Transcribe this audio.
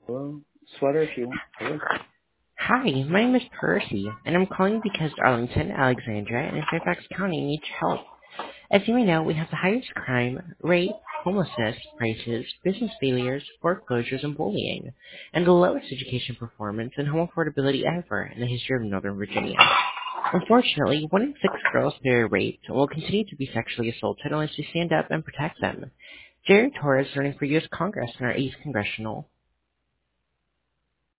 Well, sweater if you want. Hello? Hi, my name is Percy, and I'm calling because Arlington, Alexandria, and Fairfax County need help. As you may know, we have the highest crime rate, homelessness, prices, business failures, foreclosures, and bullying, and the lowest education performance and home affordability ever in the history of Northern Virginia. Unfortunately, 1 in 6 girls they are raped and will continue to be sexually assaulted unless we stand up and protect them. Jerry Torres is running for U.S. Congress in our 8th Congressional